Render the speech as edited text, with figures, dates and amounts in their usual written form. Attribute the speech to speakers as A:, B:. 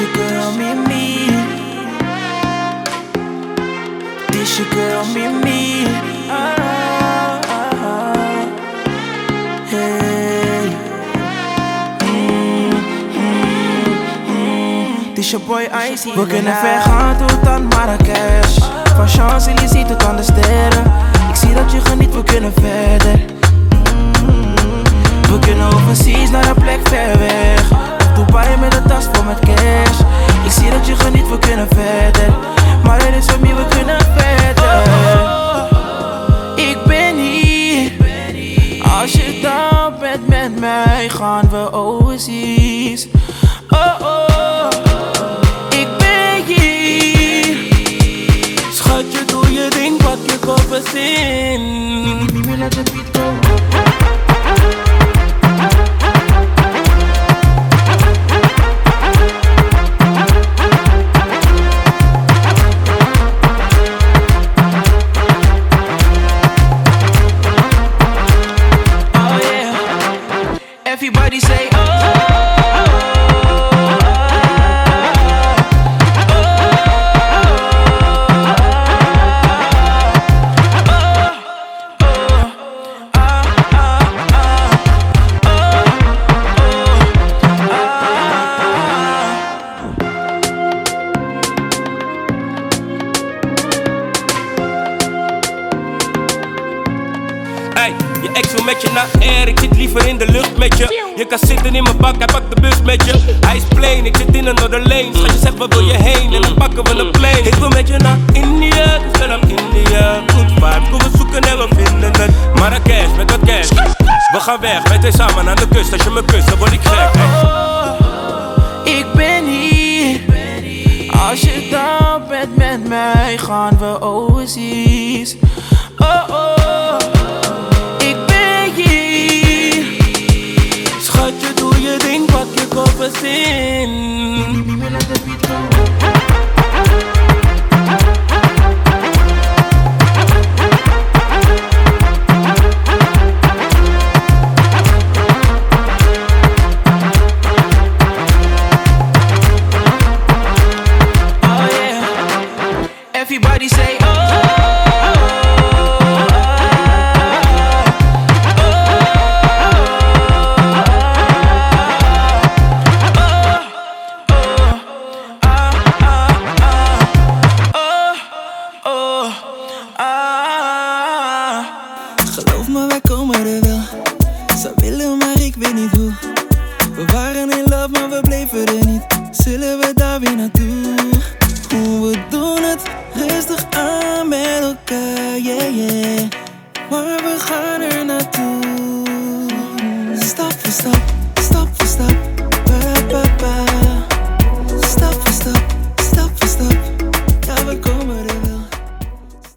A: your girl, me. This your girl, me. Hey. This your boy Icy. We kunnen ver gaan tot aan Marrakesh. Van Champs-Élysées tot aan de sterren. Ik zie dat je geniet, we kunnen verder. We kunnen overseas naar een plek ver weg. Dubai met een tas vol met cash. Ik zie dat je geniet, we kunnen verder. Maar er is voor mij, we kunnen verder. Ik ben hier. Als je down bent met mij, gaan we overseas. Ik ben hier. Schatje, doe je ding, pak je koffers in. Niet meer laat de beat go. Everybody say oh,
B: Hey, je ex wil met je naar air, ik zit liever in de lucht met je. Je kan zitten in mijn bak, hij pakt de bus met je. Hij is plain, ik zit in another lane. Schatje zegt waar wil je heen en dan pakken we een plane. Ik wil met je naar India, dus verder India. Good vibe, kom we zoeken en we vinden het. Marrakesh met wat cash. We gaan weg, wij twee samen aan de kust. Als je me kust, dan word ik gek.
A: Ik ben hier. Als je down bent met mij, gaan we overseas. Ik ben hier. Schatje, doe je ding, pak je koffers in. Niet meer laat de beat go. Everybody say oh,
C: Geloof me, wij komen er wel. Zou willen, maar ik weet niet hoe. We waren in love, maar we bleven er niet. Zullen we daar weer naartoe? Hoe we doen het, rustig aan met elkaar, yeah, yeah. Maar we gaan er naartoe. Stap voor stap.